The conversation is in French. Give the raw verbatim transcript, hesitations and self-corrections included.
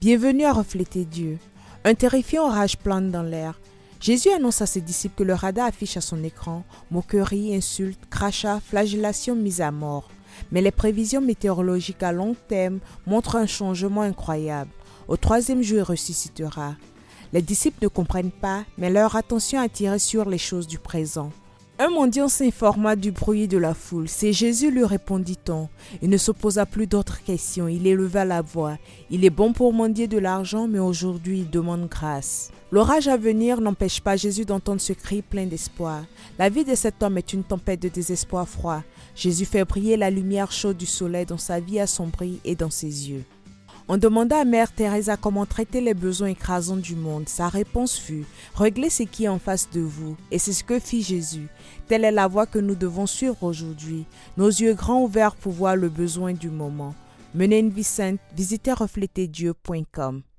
Bienvenue à refléter Dieu. Un terrifiant orage plane dans l'air. Jésus annonce à ses disciples que le radar affiche à son écran moqueries, insultes, crachats, flagellations, mises à mort. Mais les prévisions météorologiques à long terme montrent un changement incroyable. Au troisième jour, il ressuscitera. Les disciples ne comprennent pas, mais leur attention est attirée sur les choses du présent. Un mendiant s'informa du bruit de la foule. C'est Jésus, lui répondit-on. Il ne se posa plus d'autres questions. Il éleva la voix. Il est bon pour mendier de l'argent, mais aujourd'hui il demande grâce. L'orage à venir n'empêche pas Jésus d'entendre ce cri plein d'espoir. La vie de cet homme est une tempête de désespoir froid. Jésus fait briller la lumière chaude du soleil dans sa vie assombrie et dans ses yeux. On demanda à Mère Teresa comment traiter les besoins écrasants du monde. Sa réponse fut « Réglez ce qui est en face de vous ». Et c'est ce que fit Jésus. Telle est la voie que nous devons suivre aujourd'hui. Nos yeux grands ouverts pour voir le besoin du moment. Menez une vie sainte, visitez refléter dieu point com.